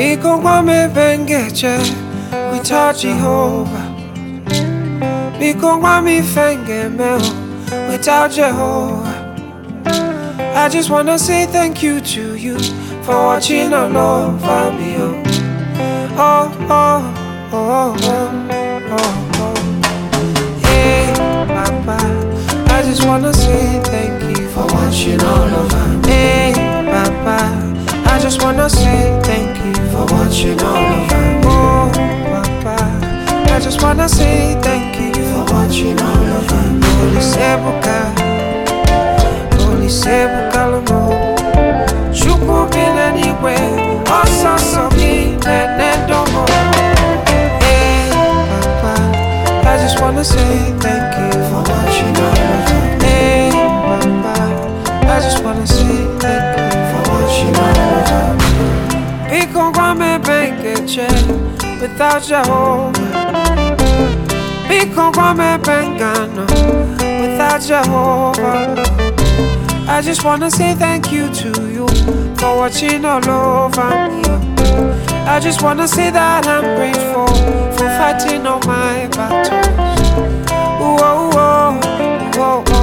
Biko wame bengeche without Jehovah. Biko wame fenge meo without Jehovah. I just wanna say thank you to you for watching all over me. Oh, oh, oh, oh, oh, oh. Hey, Papa, I just wanna say thank you for watching all over me. Hey, Papa, I just wanna say thank you for watching all over me. Oh, Papa, I just wanna say thank you for watching all over me. Holy Sebuka, Holy Sebuka Lomo, Chuku bin anywhere, also so me and domo. Hey, Papa, I just wanna say thank you for watching all over me. Hey, Papa, I just wanna say thank you for watching all over me. Biko wame bengeche without Jehovah. Biko wame bengano without Jehovah. I just wanna say thank you to you for watching all over me. I just wanna say that I'm grateful for fighting all my battles. Ooh, oh, oh, oh, oh.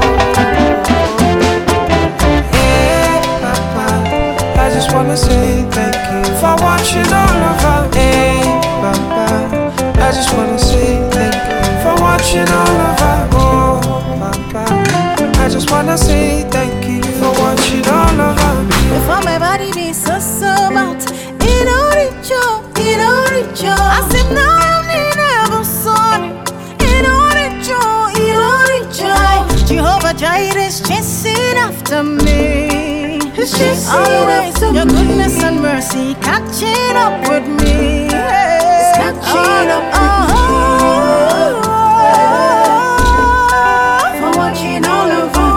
Hey, Papa, I just wanna say thank you for watching all over me. Hey, Papa, I just wanna say thank you for watching all over me. Oh, Papa, I just wanna say thank you for watching all over me. Before my body be so bad, it don't reach you, it don't reach you. I said no, I'm never sorry. It don't reach you, it don't reach you. Jehovah Jireh is chasing after me. He's chasing always after your goodness and mercy catching up with me. It's catching up with me. For watching all over me.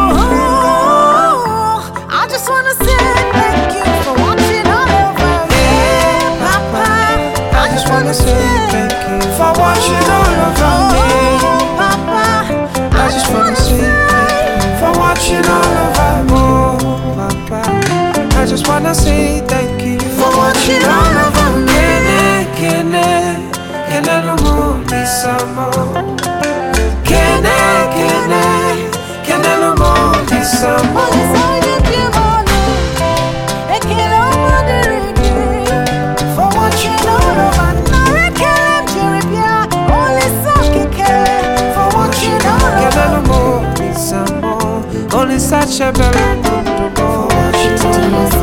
I just wanna say thank you for watching all over me. Papa, I just wanna say thank you for watching all over me. Papa, I just wanna say thank you for watching all over me. Oh, Papa, I just wanna say thank you for watching all over me. Kene no more disamo. Kene no more disamo. For watching all over me. Kene no more disamo. Only such a better